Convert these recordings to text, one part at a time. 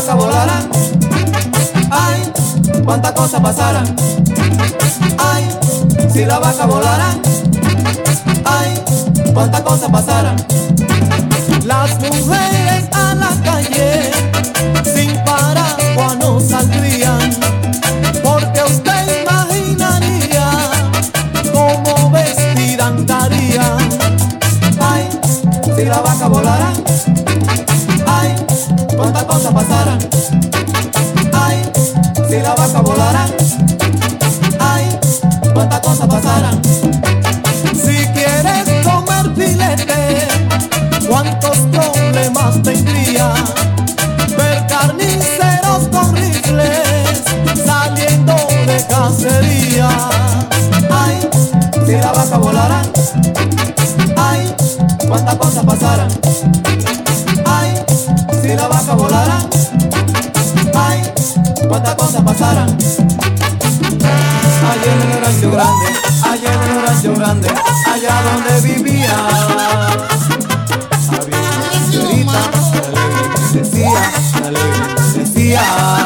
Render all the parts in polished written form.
vaca volara, ay, cuántas cosas pasarán. Ay, si la vaca volara, ay, cuántas cosas pasarán. Las mujeres a la calle sin paraguas no saldrían, porque usted imaginaría cómo vestida andaría. Ay, si la vaca volara, ay, cuántas cosas pasarán. Ay, si la vaca volara, ay, cuántas cosas pasarán. Si quieres comer filete, cuántos problemas tendría. Ver carniceros con rifles saliendo de cacería. Ay, si la vaca volara, ay, cuántas cosas pasarán. Ay, si la vaca volara, ay, cuántas cosas pasarán. Allá en el rancho grande, allá en el rancho grande, allá donde vivía, había una señorita que alegre decía.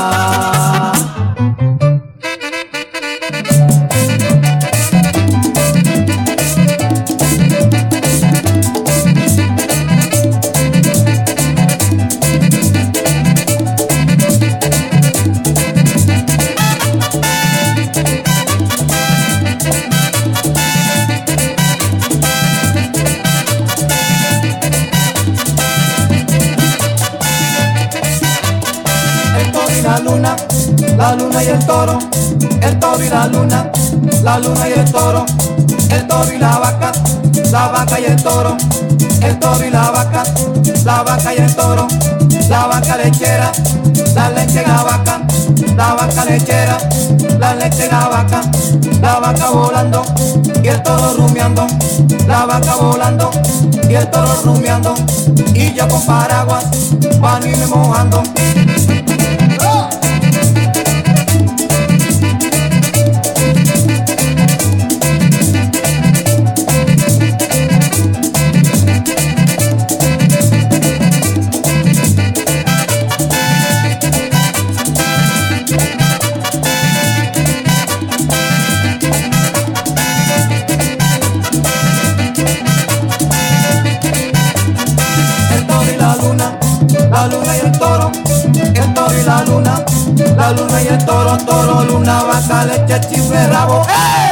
La luna y el toro y la luna y el toro y la vaca y el toro y la vaca y el toro, la vaca lechera, la leche en la vaca lechera, la leche en la vaca volando y el toro rumiando, la vaca volando y el toro rumiando, y yo con paraguas van y me mojando. La luna y el toro y la luna y el toro, luna, vaca, leche, chifre, rabo. ¡Eh!